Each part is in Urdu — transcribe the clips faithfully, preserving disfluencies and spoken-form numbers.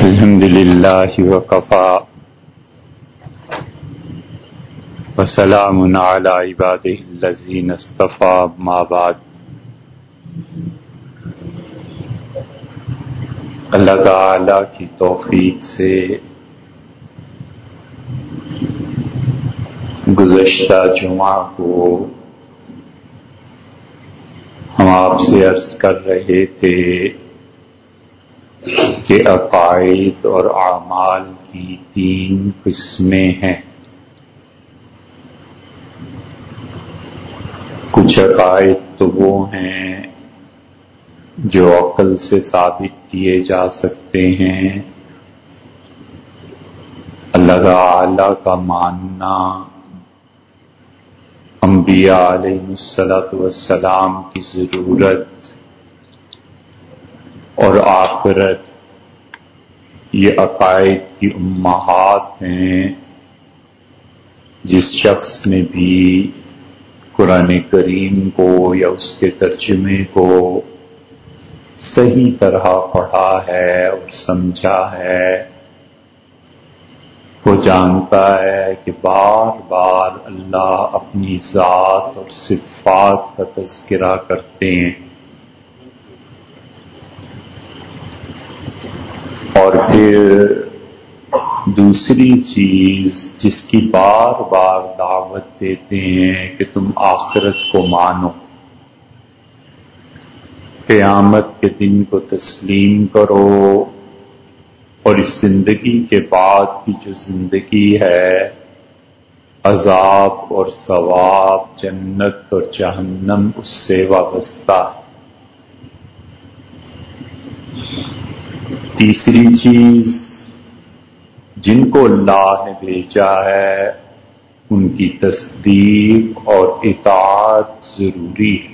الحمد للہ وکفا وسلام علی عبادہ الذین اصطفیٰ اما بعد۔ اللہ تعالی کی توفیق سے گزشتہ جمعہ کو ہم آپ سے عرض کر رہے تھے کہ عقائد اور اعمال کی تین قسمیں ہیں۔ کچھ عقائد تو وہ ہیں جو عقل سے ثابت کیے جا سکتے ہیں، اللہ تعالی کا ماننا، انبیاء علیہ الصلاۃ والسلام کی ضرورت اور آخرت، یہ عقائد کی امہات ہیں۔ جس شخص نے بھی قرآن کریم کو یا اس کے ترجمے کو صحیح طرح پڑھا ہے اور سمجھا ہے، وہ جانتا ہے کہ بار بار اللہ اپنی ذات اور صفات کا تذکرہ کرتے ہیں، اور پھر دوسری چیز جس کی بار بار دعوت دیتے ہیں کہ تم آخرت کو مانو، قیامت کے دن کو تسلیم کرو، اور اس زندگی کے بعد کی جو زندگی ہے، عذاب اور ثواب، جنت اور جہنم اس سے وابستہ۔ تیسری چیز، جن کو اللہ نے بھیجا ہے ان کی تصدیق اور اطاعت ضروری ہے۔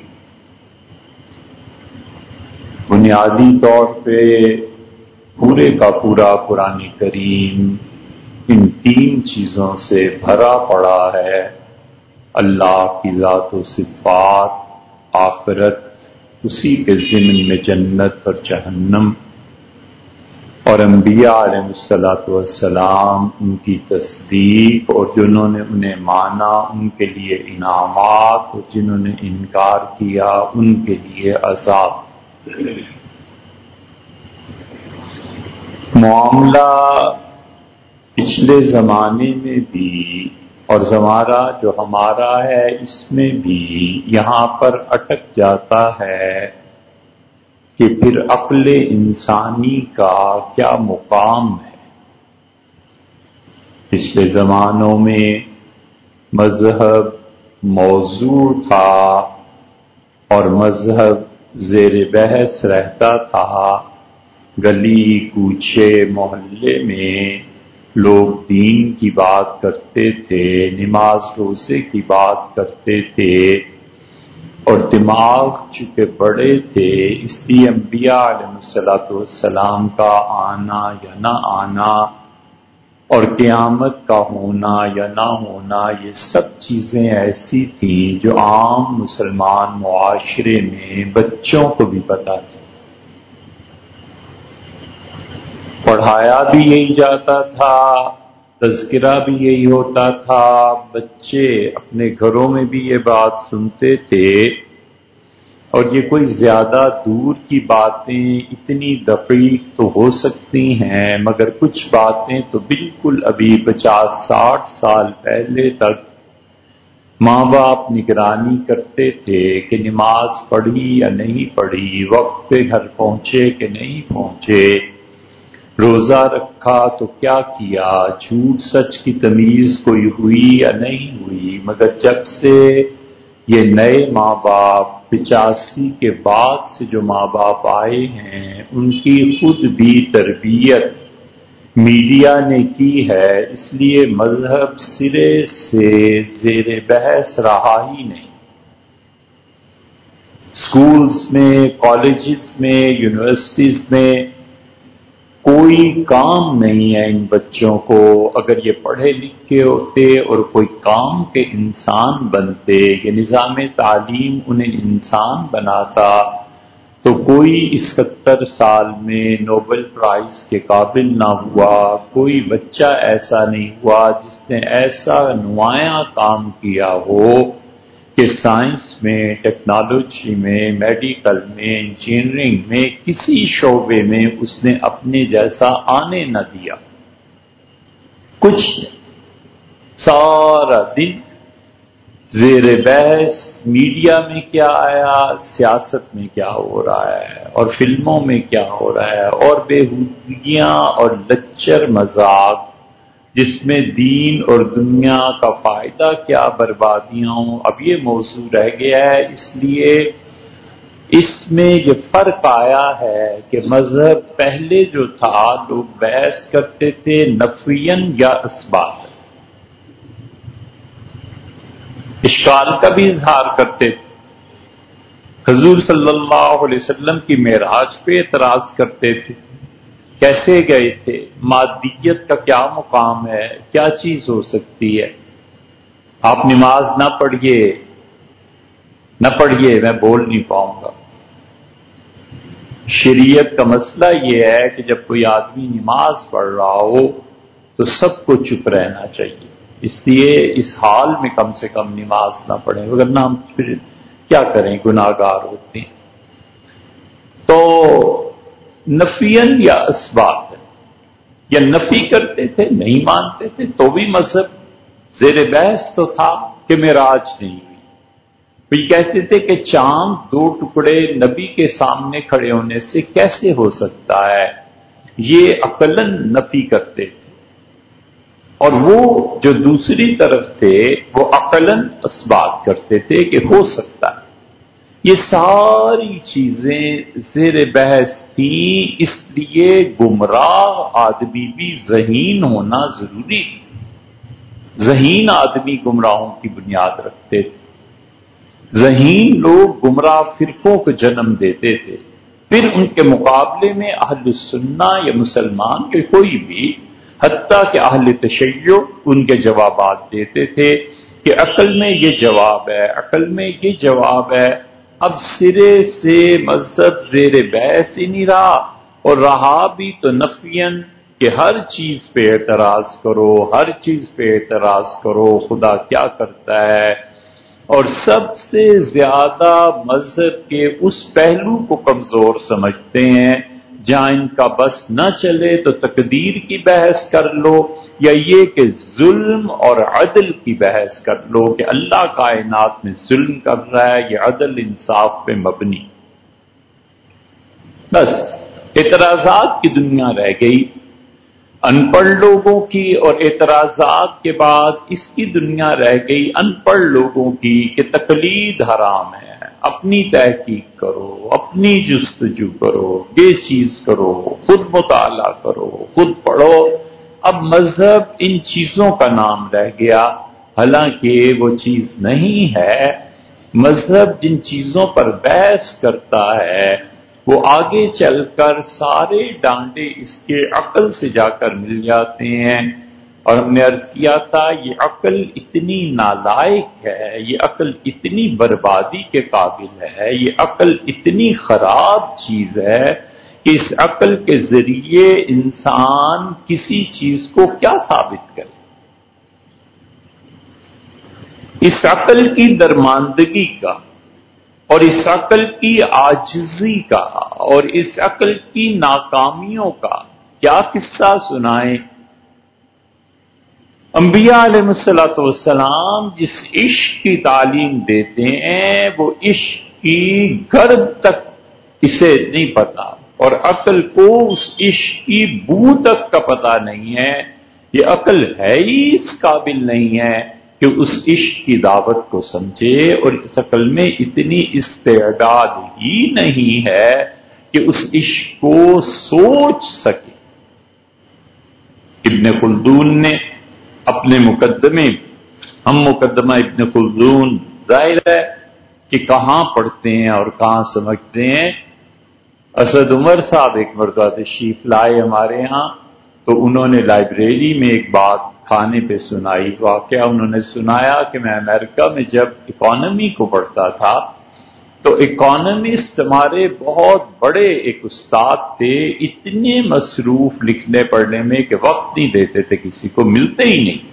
بنیادی طور پہ پورے کا پورا قرآن کریم ان تین چیزوں سے بھرا پڑا ہے، اللہ کی ذات و صفات، آخرت، اسی کے ضمن میں جنت اور جہنم، اور انبیاء علیہ الصلاۃ والسلام، ان کی تصدیق، اور جنہوں نے انہیں مانا ان کے لیے انعامات، اور جنہوں نے انکار کیا ان کے لیے عذاب۔ معاملہ پچھلے زمانے میں بھی اور زمانہ جو ہمارا ہے اس میں بھی یہاں پر اٹک جاتا ہے کہ پھر عقل انسانی کا کیا مقام ہے۔ پچھلے زمانوں میں مذہب موضوع تھا اور مذہب زیر بحث رہتا تھا، گلی کوچے محلے میں لوگ دین کی بات کرتے تھے، نماز روزے کی بات کرتے تھے، اور دماغ چونکہ بڑے تھے اس لیے انبیاء علیہ الصلاۃ والسلام کا آنا یا نہ آنا اور قیامت کا ہونا یا نہ ہونا، یہ سب چیزیں ایسی تھیں جو عام مسلمان معاشرے میں بچوں کو بھی پتہ تھی۔ پڑھایا بھی یہی جاتا تھا، تذکرہ بھی یہی ہوتا تھا، بچے اپنے گھروں میں بھی یہ بات سنتے تھے، اور یہ کوئی زیادہ دور کی باتیں اتنی دقیق تو ہو سکتی ہیں، مگر کچھ باتیں تو بالکل ابھی پچاس ساٹھ سال پہلے تک ماں باپ نگرانی کرتے تھے کہ نماز پڑھی یا نہیں پڑھی، وقت پہ گھر پہنچے کہ نہیں پہنچے، روزہ رکھا تو کیا کیا، جھوٹ سچ کی تمیز کوئی ہوئی یا نہیں ہوئی۔ مگر جب سے یہ نئے ماں باپ پچاسی کے بعد سے جو ماں باپ آئے ہیں، ان کی خود بھی تربیت میڈیا نے کی ہے، اس لیے مذہب سرے سے زیر بحث رہا ہی نہیں۔ اسکولز میں، کالجز میں، یونیورسٹیز میں کوئی کام نہیں ہے ان بچوں کو۔ اگر یہ پڑھے لکھے ہوتے اور کوئی کام کے انسان بنتے، یہ نظام تعلیم انہیں انسان بناتا، تو کوئی اس ستر سال میں نوبل پرائز کے قابل نہ ہوا، کوئی بچہ ایسا نہیں ہوا جس نے ایسا نمایاں کام کیا ہو کہ سائنس میں، ٹیکنالوجی میں، میڈیکل میں، انجینئرنگ میں، کسی شعبے میں اس نے اپنے جیسا آنے نہ دیا۔ کچھ سارا دن زیر بحث میڈیا میں کیا آیا، سیاست میں کیا ہو رہا ہے، اور فلموں میں کیا ہو رہا ہے، اور بےہودگیاں اور لچر مذاق جس میں دین اور دنیا کا فائدہ کیا، بربادیاں ہوں۔ اب یہ موضوع رہ گیا ہے، اس لیے اس میں یہ فرق آیا ہے کہ مذہب پہلے جو تھا لوگ بحث کرتے تھے نفیاً یا اثباتاً، اشکال کا بھی اظہار کرتے تھے، حضور صلی اللہ علیہ وسلم کی معراج پہ اعتراض کرتے تھے، کیسے گئے تھے، مادیت کا کیا مقام ہے، کیا چیز ہو سکتی ہے، آپ نماز نہ پڑھیے نہ پڑھیے میں بول نہیں پاؤں گا۔ شریعت کا مسئلہ یہ ہے کہ جب کوئی آدمی نماز پڑھ رہا ہو تو سب کو چپ رہنا چاہیے، اس لیے اس حال میں کم سے کم نماز نہ پڑھیں، ورنہ ہم پھر کیا کریں، گناہ گار ہوتے ہیں۔ تو نفیاً یا اثبات، یا نفی کرتے تھے، نہیں مانتے تھے تو بھی مذہب زیر بحث تو تھا کہ معراج نہیں ہوئی۔ وہ کہتے تھے کہ چاند دو ٹکڑے نبی کے سامنے کھڑے ہونے سے کیسے ہو سکتا ہے، یہ عقلاً نفی کرتے تھے، اور وہ جو دوسری طرف تھے وہ عقلاً اثبات کرتے تھے کہ ہو سکتا ہے۔ یہ ساری چیزیں زیر بحث تھیں، اس لیے گمراہ آدمی بھی ذہین ہونا ضروری ہے۔ ذہین آدمی گمراہوں کی بنیاد رکھتے تھے، ذہین لوگ گمراہ فرقوں کو جنم دیتے تھے، پھر ان کے مقابلے میں اہل السنہ یا مسلمان کے کوئی بھی، حتیٰ کہ اہل تشیع ان کے جوابات دیتے تھے کہ عقل میں یہ جواب ہے، عقل میں یہ جواب ہے۔ اب سرے سے مذہب زیر بحث ہی نہیں رہا، اور رہا بھی تو نفیاً کہ ہر چیز پہ اعتراض کرو، ہر چیز پہ اعتراض کرو، خدا کیا کرتا ہے، اور سب سے زیادہ مذہب کے اس پہلو کو کمزور سمجھتے ہیں جہاں ان کا بس نہ چلے تو تقدیر کی بحث کر لو، یا یہ کہ ظلم اور عدل کی بحث کر لو کہ اللہ کائنات میں ظلم کر رہا ہے، یہ عدل انصاف پہ مبنی۔ بس اعتراضات کی دنیا رہ گئی ان پڑھ لوگوں کی، اور اعتراضات کے بعد اس کی دنیا رہ گئی ان پڑھ لوگوں کی کہ تقلید حرام ہے، اپنی تحقیق کرو، اپنی جستجو کرو، یہ چیز کرو، خود مطالعہ کرو، خود پڑھو۔ اب مذہب ان چیزوں کا نام رہ گیا، حالانکہ وہ چیز نہیں ہے۔ مذہب جن چیزوں پر بحث کرتا ہے وہ آگے چل کر سارے ڈانڈے اس کے عقل سے جا کر مل جاتے ہیں، اور ہم نے عرض کیا تھا یہ عقل اتنی نالائق ہے، یہ عقل اتنی بربادی کے قابل ہے، یہ عقل اتنی خراب چیز ہے کہ اس عقل کے ذریعے انسان کسی چیز کو کیا ثابت کرے۔ اس عقل کی درماندگی کا، اور اس عقل کی عاجزی کا، اور اس عقل کی ناکامیوں کا کیا قصہ سنائیں۔ انبیاء علیہ الصلوۃ والسلام جس عشق کی تعلیم دیتے ہیں وہ عشق کی گرد تک اسے نہیں پتا، اور عقل کو اس عشق کی بو تک کا پتہ نہیں ہے۔ یہ عقل ہے ہی اس قابل نہیں ہے کہ اس عشق کی دعوت کو سمجھے، اور اس عقل میں اتنی استعداد ہی نہیں ہے کہ اس عشق کو سوچ سکے۔ ابن خلدون نے اپنے مقدمے، ہم مقدمہ ابن خلدون ظاہر ہے کہ کہاں پڑھتے ہیں اور کہاں سمجھتے ہیں۔ اسد عمر صاحب ایک مرتبہ تشریف لائے ہمارے ہاں، تو انہوں نے لائبریری میں ایک بات کھانے پہ سنائی، واقعہ انہوں نے سنایا کہ میں امریکہ میں جب اکانومی کو پڑھتا تھا تو اکانومسٹ ہمارے بہت بڑے ایک استاد تھے، اتنے مصروف لکھنے پڑھنے میں کہ وقت نہیں دیتے تھے، کسی کو ملتے ہی نہیں۔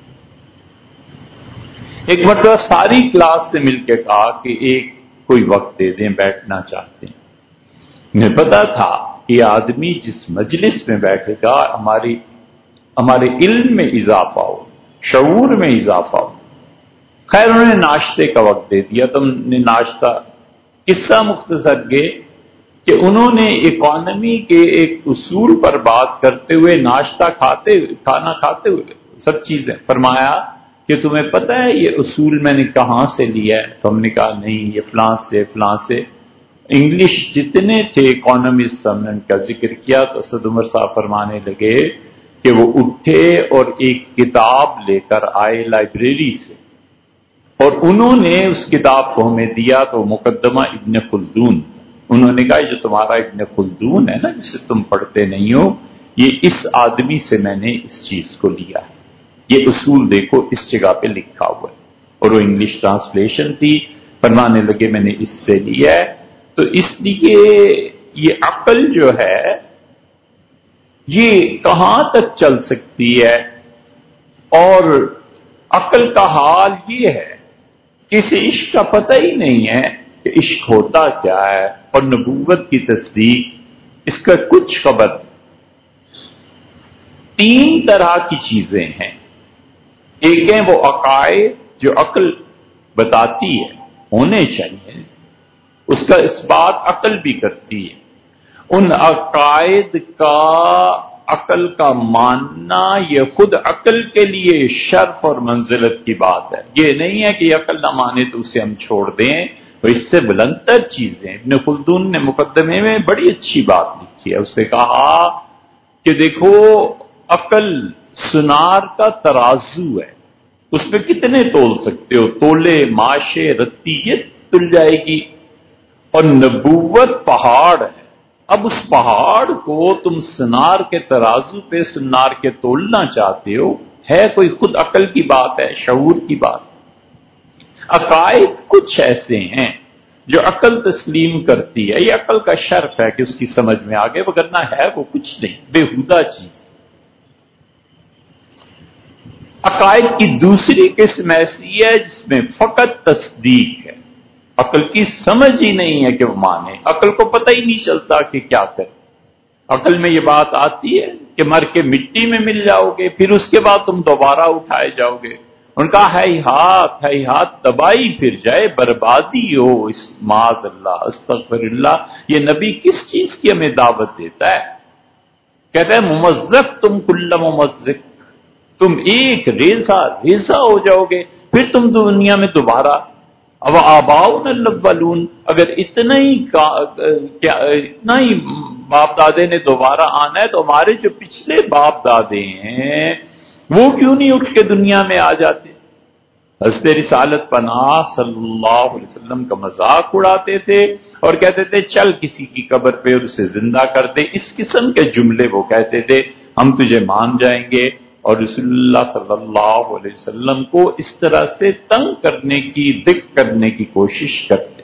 ایک مرتبہ ساری کلاس نے مل کے کہا کہ ایک کوئی وقت دے دیں، بیٹھنا چاہتے ہیں۔ مجھے پتا تھا یہ آدمی جس مجلس میں بیٹھے گا ہماری ہمارے علم میں اضافہ ہو، شعور میں اضافہ ہو۔ خیر انہوں نے ناشتے کا وقت دے دیا، تم نے ناشتہ، قصہ مختصر یہ کہ انہوں نے اکانومی کے ایک اصول پر بات کرتے ہوئے ناشتہ کھاتے کھانا کھاتے ہوئے سب چیزیں فرمایا کہ تمہیں پتہ ہے یہ اصول میں نے کہاں سے لیا ہے؟ تو ہم نے کہا نہیں، یہ فلاں سے فلاں سے۔ انگلش جتنے تھے اکانومسٹ ہم نے ان کا ذکر کیا تو اسد عمر صاحب فرمانے لگے کہ وہ اٹھے اور ایک کتاب لے کر آئے لائبریری سے، اور انہوں نے اس کتاب کو ہمیں دیا تو مقدمہ ابن خلدون۔ انہوں نے کہا جو تمہارا ابن خلدون ہے نا جسے تم پڑھتے نہیں ہو، یہ اس آدمی سے میں نے اس چیز کو لیا ہے، یہ اصول دیکھو اس جگہ پہ لکھا ہوا ہے، اور وہ انگلش ٹرانسلیشن تھی۔ فرمانے لگے میں نے اس سے لیا ہے۔ تو اس لیے یہ عقل جو ہے یہ کہاں تک چل سکتی ہے، اور عقل کا حال یہ ہے کہ اسے عشق کا پتہ ہی نہیں ہے کہ عشق ہوتا کیا ہے، اور نبوت کی تصدیق اس کا کچھ خبر نہیں۔ تین طرح کی چیزیں ہیں، ایک ہیں وہ عقائد جو عقل بتاتی ہے ہونے چاہیے، اس کا اس بات عقل بھی کرتی ہے۔ ان عقائد کا عقل کا ماننا یہ خود عقل کے لیے شرف اور منزلت کی بات ہے، یہ نہیں ہے کہ عقل نہ مانے تو اسے ہم چھوڑ دیں، وہ اس سے بلندتر چیزیں۔ ابن خلدون نے مقدمے میں بڑی اچھی بات لکھی ہے، اسے کہا کہ دیکھو عقل سنار کا ترازو ہے، اس پہ کتنے تول سکتے ہو، تولے ماشے رتی یہ تل جائے گی، اور نبوت پہاڑ ہے، اب اس پہاڑ کو تم سنار کے ترازو پہ سنار کے تولنا چاہتے ہو، ہے کوئی خود عقل کی بات ہے، شعور کی بات۔ عقائد کچھ ایسے ہیں جو عقل تسلیم کرتی ہے، یہ عقل کا شرف ہے کہ اس کی سمجھ میں آگے، وگرنہ ہے وہ کچھ نہیں، بےہودہ چیز۔ عقائد کی دوسری قسم ایسی ہے جس میں فقط تصدیق ہے، عقل کی سمجھ ہی نہیں ہے کہ وہ مانے، عقل کو پتہ ہی نہیں چلتا کہ کیا کرے۔ عقل میں یہ بات آتی ہے کہ مر کے مٹی میں مل جاؤ گے، پھر اس کے بعد تم دوبارہ اٹھائے جاؤ گے۔ ان کا ہے ہاتھ ہے ہاتھ تباہی پھر جائے، بربادی ہو، اس معاذ اللہ استغفر اللہ۔ یہ نبی کس چیز کی ہمیں دعوت دیتا ہے؟ کہتا ہے ممزق تم کل ممزق، تم ایک ریزہ ریزہ ہو جاؤ گے، پھر تم دنیا میں دوبارہ اب آباؤنا الاولون، اگر اتنا ہی کیا اتنا ہی باپ دادے نے دوبارہ آنا ہے تو ہمارے جو پچھلے باپ دادے ہیں وہ کیوں نہیں اٹھ کے دنیا میں آ جاتے؟ حضرت رسالت پناہ صلی اللہ علیہ وسلم کا مذاق اڑاتے تھے اور کہتے تھے چل کسی کی قبر پہ اور اسے زندہ کر دے، اس قسم کے جملے وہ کہتے تھے، ہم تجھے مان جائیں گے۔ اور رسول اللہ صلی اللہ علیہ وسلم کو اس طرح سے تنگ کرنے کی، دق کرنے کی کوشش کرتے۔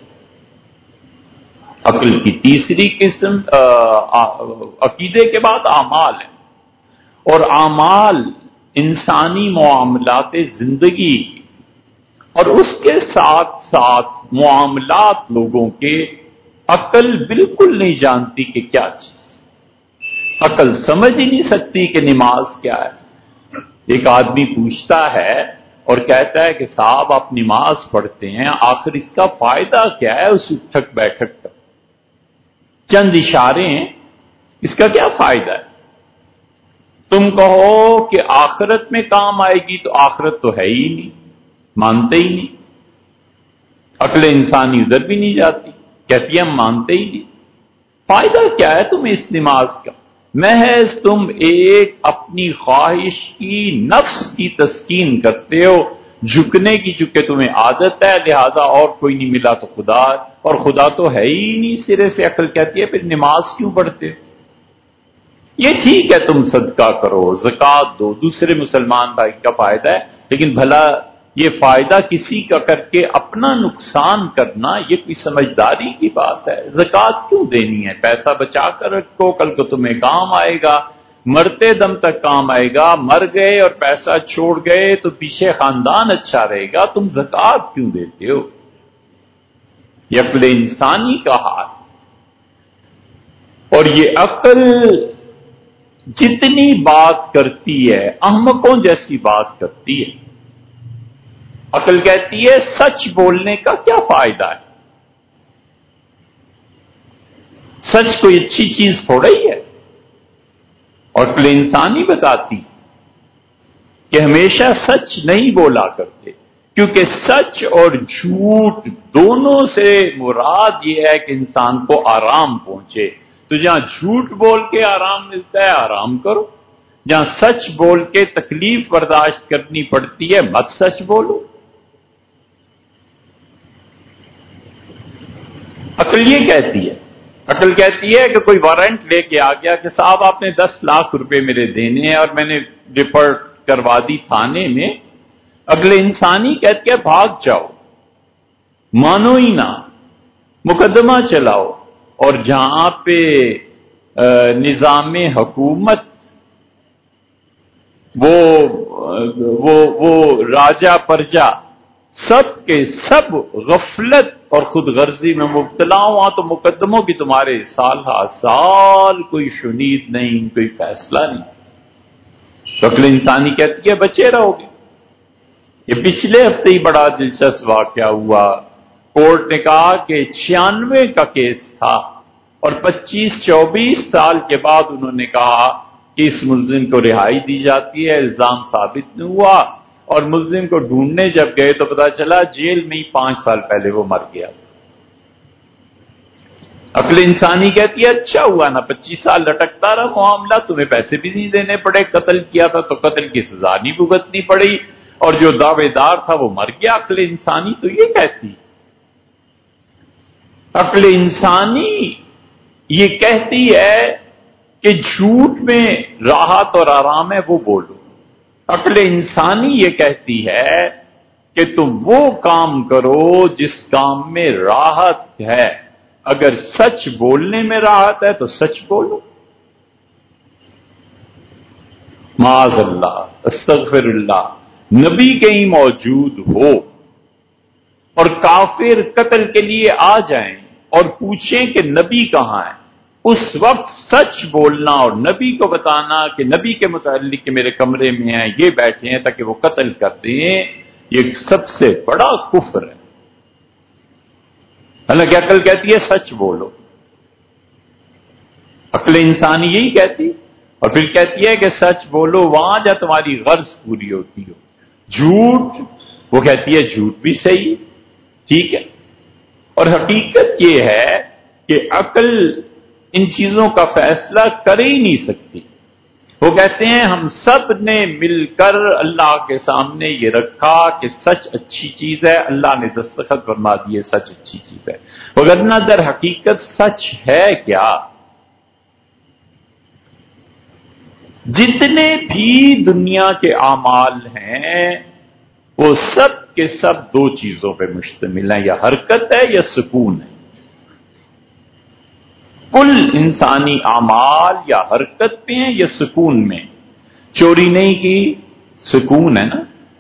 عقل کی تیسری قسم عقیدے کے بعد اعمال ہے، اور اعمال انسانی معاملات زندگی اور اس کے ساتھ ساتھ معاملات لوگوں کے عقل بالکل نہیں جانتی کہ کیا چیز، عقل سمجھ ہی نہیں سکتی کہ نماز کیا ہے۔ ایک آدمی پوچھتا ہے اور کہتا ہے کہ صاحب آپ نماز پڑھتے ہیں، آخر اس کا فائدہ کیا ہے؟ اس اٹھک بیٹھک کا چند اشارے ہیں، اس کا کیا فائدہ ہے؟ تم کہو کہ آخرت میں کام آئے گی تو آخرت تو ہے ہی نہیں، مانتے ہی نہیں، عقل انسانی ادھر بھی نہیں جاتی، کہتی ہم مانتے ہی نہیں۔ فائدہ کیا ہے تمہیں اس نماز کا؟ محض تم ایک اپنی خواہش کی نفس کی تسکین کرتے ہو، جھکنے کی چونکہ تمہیں عادت ہے، لہذا اور کوئی نہیں ملا تو خدا، اور خدا تو ہے ہی نہیں سرے سے۔ عقل کہتی ہے پھر نماز کیوں پڑھتے ہو؟ یہ ٹھیک ہے تم صدقہ کرو، زکوٰۃ دو، دوسرے مسلمان بھائی کا فائدہ ہے، لیکن بھلا یہ فائدہ کسی کا کر کے اپنا نقصان کرنا یہ کوئی سمجھداری کی بات ہے؟ زکوٰۃ کیوں دینی ہے؟ پیسہ بچا کر رکھو، کل کو تمہیں کام آئے گا، مرتے دم تک کام آئے گا، مر گئے اور پیسہ چھوڑ گئے تو پیچھے خاندان اچھا رہے گا، تم زکوٰۃ کیوں دیتے ہو؟ یہ عقل انسانی کا حال. اور یہ عقل جتنی بات کرتی ہے احمقوں جیسی بات کرتی ہے. عقل کہتی ہے سچ بولنے کا کیا فائدہ ہے؟ سچ کوئی اچھی چیز تھوڑا ہی ہے. اور عقل انسانی بتاتی کہ ہمیشہ سچ نہیں بولا کرتے، کیونکہ سچ اور جھوٹ دونوں سے مراد یہ ہے کہ انسان کو آرام پہنچے. تو جہاں جھوٹ بول کے آرام ملتا ہے آرام کرو، جہاں سچ بول کے تکلیف برداشت کرنی پڑتی ہے مت سچ بولو. عقل یہ کہتی ہے عقل کہتی ہے کہ کوئی وارنٹ لے کے آ گیا کہ صاحب آپ نے دس لاکھ روپے میرے دینے ہیں اور میں نے رپورٹ کروا دی تھانے میں. عقل انسانی کہتی ہے بھاگ جاؤ، مانو ہی نہ، مقدمہ چلاؤ. اور جہاں پہ نظام حکومت وہ وہ وہ راجا پرجا سب کے سب غفلت اور خود غرضی میں مبتلا ہوا تو مقدموں کی تمہارے سال ہا سال کوئی شنید نہیں، کوئی فیصلہ نہیں. عقل انسانی کہتی ہے بچے رہو گے. یہ پچھلے ہفتے ہی بڑا دلچسپ واقعہ ہوا. کورٹ نے کہا کہ چھیانوے کا کیس تھا اور پچیس چوبیس سال کے بعد انہوں نے کہا کہ اس ملزم کو رہائی دی جاتی ہے. الزام ثابت نہیں ہوا اور ملزم کو ڈھونڈنے جب گئے تو پتا چلا جیل میں ہی پانچ سال پہلے وہ مر گیا تھا. عقل انسانی کہتی ہے اچھا ہوا نا پچیس سال لٹکتا رہا معاملہ، تمہیں پیسے بھی نہیں دینے پڑے، قتل کیا تھا تو قتل کی سزا نہیں بھگتنی پڑی اور جو دعوے دار تھا وہ مر گیا. عقل انسانی تو یہ کہتی عقل انسانی یہ کہتی ہے کہ جھوٹ میں راحت اور آرام ہے وہ بولو. عقل انسانی یہ کہتی ہے کہ تم وہ کام کرو جس کام میں راحت ہے. اگر سچ بولنے میں راحت ہے تو سچ بولو. معاذ اللہ، استغفر اللہ، نبی کہیں موجود ہو اور کافر قتل کے لیے آ جائیں اور پوچھیں کہ نبی کہاں ہے، اس وقت سچ بولنا اور نبی کو بتانا کہ نبی کے متعلق کہ میرے کمرے میں ہیں، یہ بیٹھے ہیں تاکہ وہ قتل کر دیں، یہ سب سے بڑا کفر ہے. حالانکہ عقل کہتی ہے سچ بولو. عقل انسانی یہی کہتی اور پھر کہتی ہے کہ سچ بولو وہاں جہاں تمہاری غرض پوری ہوتی ہو. جھوٹ وہ کہتی ہے جھوٹ بھی صحیح، ٹھیک ہے. اور حقیقت یہ ہے کہ عقل ان چیزوں کا فیصلہ کر ہی نہیں سکتی. وہ کہتے ہیں ہم سب نے مل کر اللہ کے سامنے یہ رکھا کہ سچ اچھی چیز ہے، اللہ نے دستخط فرما دیے سچ اچھی چیز ہے، وگرنہ در حقیقت سچ ہے کیا؟ جتنے بھی دنیا کے اعمال ہیں وہ سب کے سب دو چیزوں پہ مشتمل ہیں، یا حرکت ہے یا سکون ہے. کل انسانی اعمال یا حرکت پہ ہیں یا سکون میں. چوری نہیں کی سکون ہے نا،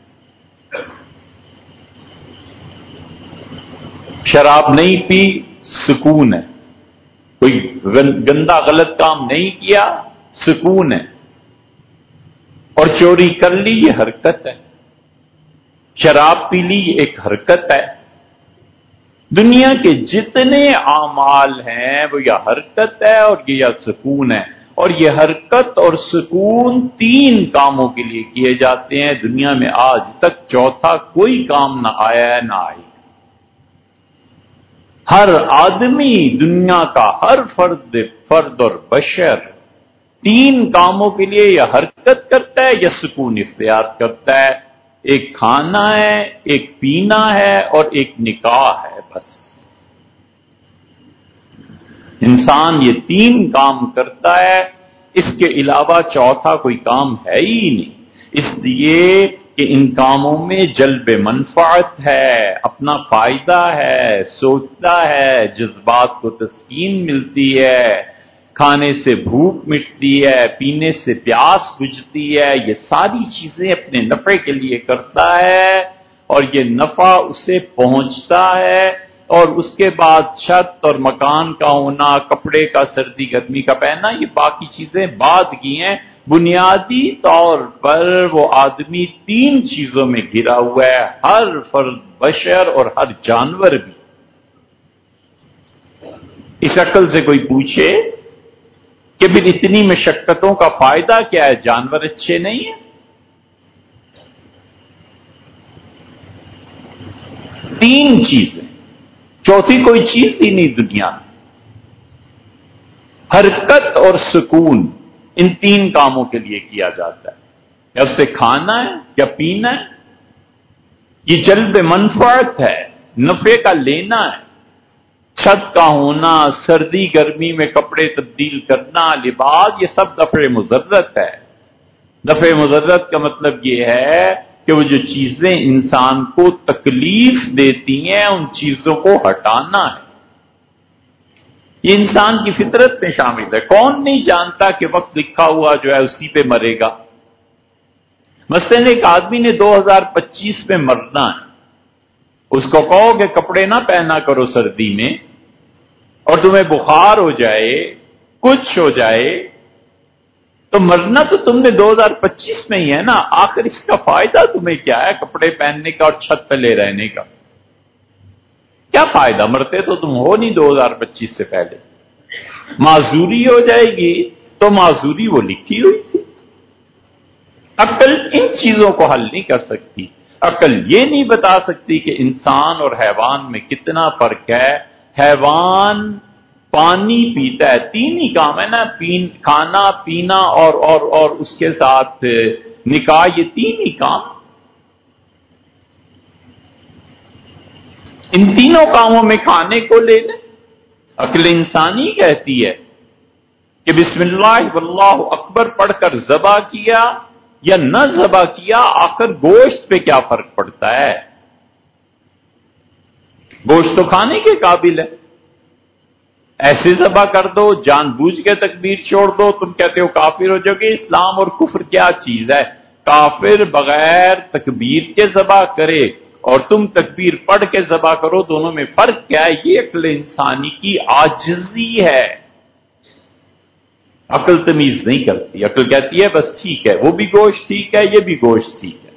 شراب نہیں پی سکون ہے، کوئی گندا غلط کام نہیں کیا سکون ہے، اور چوری کر لی یہ حرکت ہے، شراب پی لی یہ ایک حرکت ہے. دنیا کے جتنے اعمال ہیں وہ یا حرکت ہے اور یہ یا سکون ہے. اور یہ حرکت اور سکون تین کاموں کے لیے کیے جاتے ہیں. دنیا میں آج تک چوتھا کوئی کام نہ آیا ہے نہ آئے. ہر آدمی دنیا کا ہر فرد فرد اور بشر تین کاموں کے لیے یا حرکت کرتا ہے یا سکون اختیار کرتا ہے. ایک کھانا ہے، ایک پینا ہے اور ایک نکاح ہے. بس انسان یہ تین کام کرتا ہے، اس کے علاوہ چوتھا کوئی کام ہے ہی نہیں. اس لیے کہ ان کاموں میں جلب منفعت ہے، اپنا فائدہ ہے، سوچتا ہے، جذبات کو تسکین ملتی ہے، کھانے سے بھوک مٹتی ہے، پینے سے پیاس بجھتی ہے، یہ ساری چیزیں اپنے نفع کے لیے کرتا ہے اور یہ نفع اسے پہنچتا ہے، اور اس کے بعد چھت اور مکان کا ہونا، کپڑے کا سردی گرمی کا پہننا، یہ باقی چیزیں بعد کی ہیں۔ بنیادی طور پر وہ آدمی تین چیزوں میں گھرا ہوا ہے، ہر فرد بشر اور ہر جانور بھی۔ اس عقل سے کوئی پوچھے کہ پھر اتنی مشقتوں کا فائدہ کیا ہے؟ جانور اچھے نہیں ہیں؟ تین چیزیں، چوتھی کوئی چیز ہی نہیں دنیا میں۔ حرکت اور سکون ان تین کاموں کے لیے کیا جاتا ہے، یا اسے کھانا ہے یا پینا ہے، یہ جلب منفعت ہے، نفع کا لینا ہے، چھت کا ہونا، سردی گرمی میں کپڑے تبدیل کرنا، لباس، یہ سب نفع مضرت ہے۔ نفع مضرت کا مطلب یہ ہے کہ وہ جو چیزیں انسان کو تکلیف دیتی ہیں ان چیزوں کو ہٹانا ہے۔ یہ انسان کی فطرت میں شامل ہے۔ کون نہیں جانتا کہ وقت لکھا ہوا جو ہے اسی پہ مرے گا؟ مثلاً ایک آدمی نے دو ہزار پچیس میں مرنا ہے، اس کو کہو کہ کپڑے نہ پہنا کرو سردی میں، اور تمہیں بخار ہو جائے، کچھ ہو جائے، تو مرنا تو تم نے دو ہزار پچیس میں ہی ہے نا، آخر اس کا فائدہ تمہیں کیا ہے کپڑے پہننے کا اور چھت تلے رہنے کا؟ کیا فائدہ؟ مرتے تو تم ہو نہیں دو ہزار پچیس سے پہلے۔ معذوری ہو جائے گی تو معذوری وہ لکھی ہوئی تھی۔ عقل ان چیزوں کو حل نہیں کر سکتی۔ عقل یہ نہیں بتا سکتی کہ انسان اور حیوان میں کتنا فرق ہے۔ حیوان پانی پیتا ہے، تین ہی کام ہے نا، پین کھانا پینا اور اور اور اس کے ساتھ نکاح، یہ تین ہی کام۔ ان تینوں کاموں میں کھانے کو لے لیں، عقل انسانی کہتی ہے کہ بسم اللہ واللہ اکبر پڑھ کر ذبح کیا یا نہ ذبح کیا، آخر گوشت پہ کیا فرق پڑتا ہے؟ گوشت تو کھانے کے قابل ہے، ایسے ذبح کر دو، جان بوجھ کے تکبیر چھوڑ دو، تم کہتے ہو کافر ہو جاؤ گے۔ اسلام اور کفر کیا چیز ہے؟ کافر بغیر تکبیر کے ذبح کرے اور تم تکبیر پڑھ کے ذبح کرو، دونوں میں فرق کیا ہے؟ یہ عقل انسانی کی عاجزی ہے۔ عقل تمیز نہیں کرتی، عقل کہتی ہے بس ٹھیک ہے، وہ بھی گوشت ٹھیک ہے، یہ بھی گوشت ٹھیک ہے۔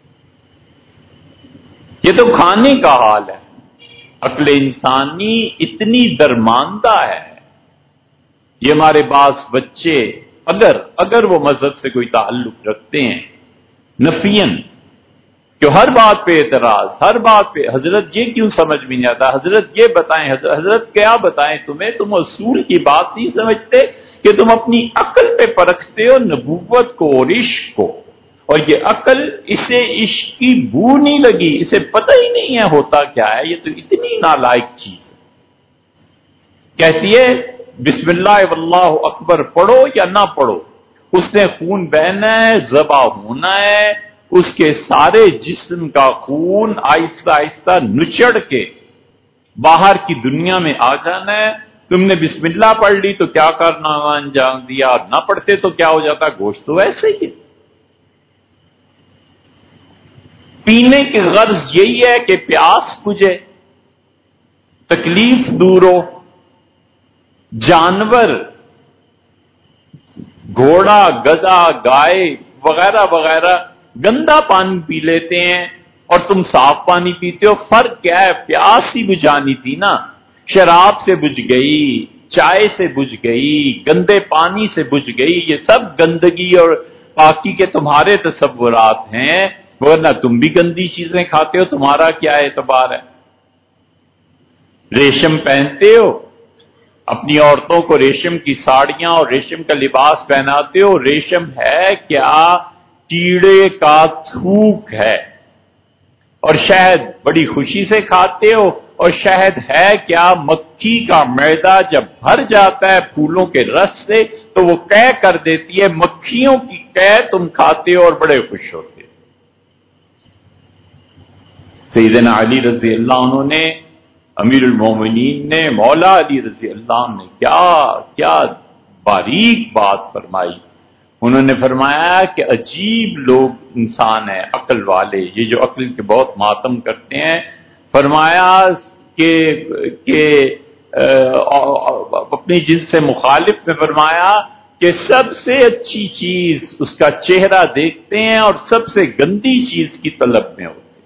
یہ تو کھانے کا حال ہے۔ عقل انسانی اتنی درماندہ ہے، یہ ہمارے بعض بچے اگر اگر وہ مذہب سے کوئی تعلق رکھتے ہیں نفین، کہ ہر بات پہ اعتراض، ہر بات پہ حضرت یہ کیوں سمجھ میں نہیں آتا، حضرت یہ بتائیں، حضرت کیا بتائیں تمہیں، تم اصول کی بات نہیں سمجھتے کہ تم اپنی عقل پہ پرکھتے ہو نبوت کو اور عشق کو، اور یہ عقل اسے عشق کی بو نہیں لگی، اسے پتہ ہی نہیں ہے ہوتا کیا ہے، یہ تو اتنی نالائق چیز ہے۔ کہتی ہے بسم اللہ واللہ اکبر پڑھو یا نہ پڑھو، اس نے خون بہنا ہے، ذبح ہونا ہے، اس کے سارے جسم کا خون آہستہ آہستہ نچڑ کے باہر کی دنیا میں آ جانا ہے۔ تم نے بسم اللہ پڑھ لی تو کیا کرنا انجام دیا، اور نہ پڑھتے تو کیا ہو جاتا، گوشت تو ایسے ہی ہے۔ پینے کی غرض یہی ہے کہ پیاس بجھے، تکلیف دور ہو۔ جانور گھوڑا، گدھا، گائے وغیرہ وغیرہ گندا پانی پی لیتے ہیں اور تم صاف پانی پیتے ہو، فرق کیا ہے؟ پیاس ہی بجھانی تھی نا، شراب سے بجھ گئی، چائے سے بجھ گئی، گندے پانی سے بجھ گئی، یہ سب گندگی اور پاکی کے تمہارے تصورات ہیں، ورنہ تم بھی گندی چیزیں کھاتے ہو، تمہارا کیا اعتبار ہے؟ ریشم پہنتے ہو، اپنی عورتوں کو ریشم کی ساڑیاں اور ریشم کا لباس پہناتے ہو، ریشم ہے کیا؟ کیڑے کا تھوک ہے۔ اور شہد بڑی خوشی سے کھاتے ہو، اور شہد ہے کیا؟ مکھی کا معدہ جب بھر جاتا ہے پھولوں کے رس سے تو وہ قے کر دیتی ہے، مکھیوں کی قے تم کھاتے ہو اور بڑے خوش ہوتے ہو۔ سیدنا علی رضی اللہ عنہ نے، امیر المومنین نے، مولا علی رضی اللہ عنہ نے کیا کیا باریک بات فرمائی. انہوں نے فرمایا کہ عجیب لوگ انسان ہیں عقل والے، یہ جو عقل کے بہت ماتم کرتے ہیں. فرمایا کہ کہ اپنی جنس سے مخالف میں فرمایا کہ سب سے اچھی چیز اس کا چہرہ دیکھتے ہیں اور سب سے گندی چیز کی طلب میں ہوتے ہیں.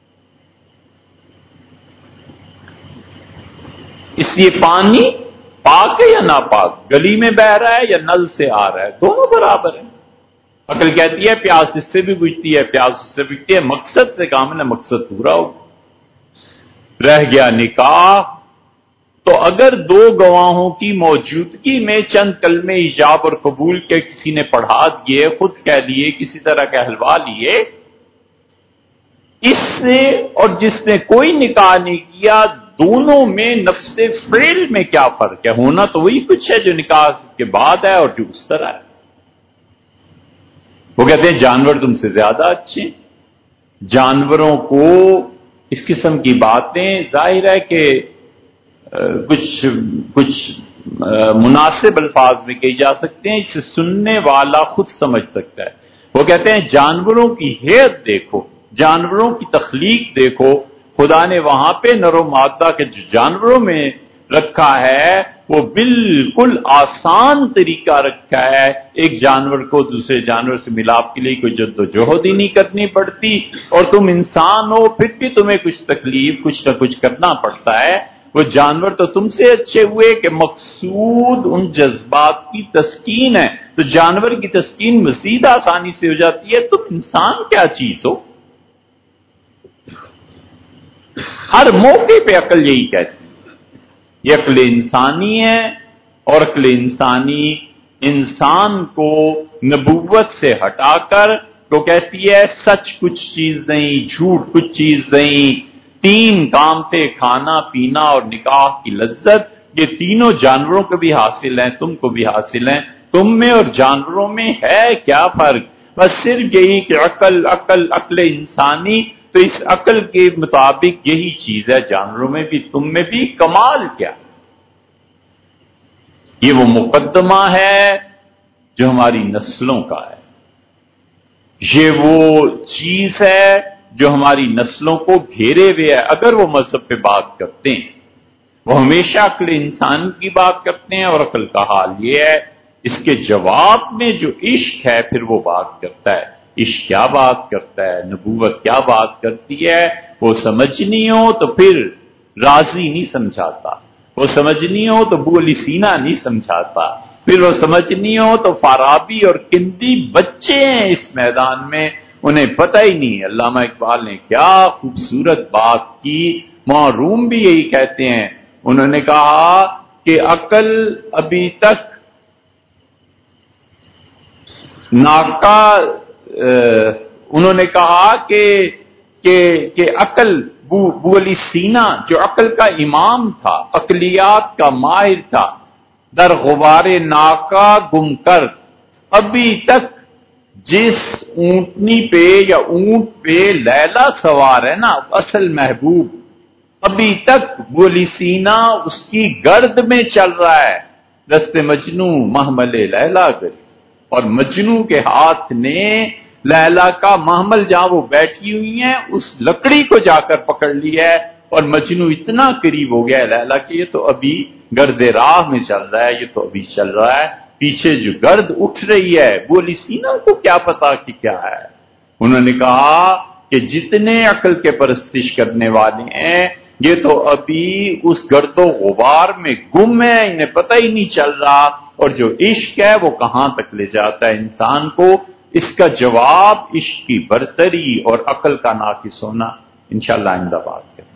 اس لیے پانی پاک ہے یا ناپاک، گلی میں بہ رہا ہے یا نل سے آ رہا ہے، دونوں برابر ہیں. عقل کہتی ہے پیاس اس سے بھی بجھتی ہے، پیاس اس سے بجھتی ہے، مقصد سے کامل ہے، مقصد پورا ہو. رہ گیا نکاح، تو اگر دو گواہوں کی موجودگی میں چند کلمے ایجاب اور قبول کے کسی نے پڑھا دیے، خود کہہ دیے، کسی طرح کہلوا لیے، اس سے اور جس نے کوئی نکاح نہیں کیا، دونوں میں نفس فعل میں کیا فرق ہے؟ ہونا تو وہی کچھ ہے جو نکاح کے بعد ہے اور جو اس طرح ہے. وہ کہتے ہیں جانور تم سے زیادہ اچھے. جانوروں کو اس قسم کی باتیں ظاہر ہے کہ کچھ کچھ مناسب الفاظ میں کہی جا سکتے ہیں، اسے سننے والا خود سمجھ سکتا ہے. وہ کہتے ہیں جانوروں کی حیت دیکھو، جانوروں کی تخلیق دیکھو، خدا نے وہاں پہ نر و مادہ کے جو جانوروں میں رکھا ہے وہ بالکل آسان طریقہ رکھا ہے. ایک جانور کو دوسرے جانور سے ملاپ کے لیے کوئی جد و جہد ہی نہیں کرنی پڑتی، اور تم انسان ہو پھر بھی تمہیں کچھ تکلیف کچھ نہ کچھ کرنا پڑتا ہے. وہ جانور تو تم سے اچھے ہوئے کہ مقصود ان جذبات کی تسکین ہے، تو جانور کی تسکین مزید آسانی سے ہو جاتی ہے. تم انسان کیا چیز ہو؟ ہر موقع پہ عقل یہی کہتی ہے. یہ عقل انسانی ہے، اور عقل انسانی انسان کو نبوت سے ہٹا کر تو کہتی ہے سچ کچھ چیز نہیں، جھوٹ کچھ چیز نہیں. تین کام تھے، کھانا پینا اور نکاح کی لذت، یہ تینوں جانوروں کو بھی حاصل ہیں، تم کو بھی حاصل ہیں. تم میں اور جانوروں میں ہے کیا فرق؟ بس صرف یہی کہ عقل عقل عقل انسانی، تو اس عقل کے مطابق یہی چیز ہے جانوروں میں بھی تم میں بھی. کمال کیا؟ یہ وہ مقدمہ ہے جو ہماری نسلوں کا ہے، یہ وہ چیز ہے جو ہماری نسلوں کو گھیرے ہوئے ہے. اگر وہ مذہب پہ بات کرتے ہیں، وہ ہمیشہ عقل انسان کی بات کرتے ہیں، اور عقل کا حال یہ ہے اس کے جواب میں جو عشق ہے پھر وہ بات کرتا ہے. عشق کیا بات کرتا ہے، نبوت کیا بات کرتی ہے؟ وہ سمجھنی ہو تو پھر رازی نہیں سمجھاتا، وہ سمجھنی ہو تو ابو علی سینا نہیں سمجھاتا، پھر وہ سمجھنی ہو تو فارابی اور کندی بچے ہیں اس میدان میں، انہیں پتہ ہی نہیں. علامہ اقبال نے کیا خوبصورت بات کی، معروم بھی یہی کہتے ہیں. انہوں نے کہا کہ عقل ابھی تک ناکا انہوں نے کہا کہ کہ کہ عقل بو, بو علی سینا جو عقل کا امام تھا، عقلیات کا ماہر تھا، در غبار ناکا گم کر ابھی تک جس اونٹنی پہ یا اونٹ پہ لیلا سوار ہے نا اصل محبوب، ابھی تک بو علی سینا اس کی گرد میں چل رہا ہے. دست مجنو محمل لیلا گری، اور مجنو کے ہاتھ نے لیلا کا محمل جہاں وہ بیٹھی ہوئی ہیں اس لکڑی کو جا کر پکڑ لیا ہے، اور مجنو اتنا قریب ہو گیا ہے لیلا کہ یہ تو ابھی گرد راہ میں چل رہا ہے، یہ تو ابھی چل رہا ہے. پیچھے جو گرد اٹھ رہی ہے بو علی سینا کو کیا پتا کہ کیا ہے. انہوں نے کہا کہ جتنے عقل کے پرستش کرنے والے ہیں یہ تو ابھی اس گرد و غبار میں گم ہے، انہیں پتہ ہی نہیں چل رہا. اور جو عشق ہے وہ کہاں تک لے جاتا ہے انسان کو، اس کا جواب عشق کی برتری اور عقل کا ناقص ہونا. انشاءاللہ آئندہ بات کریں.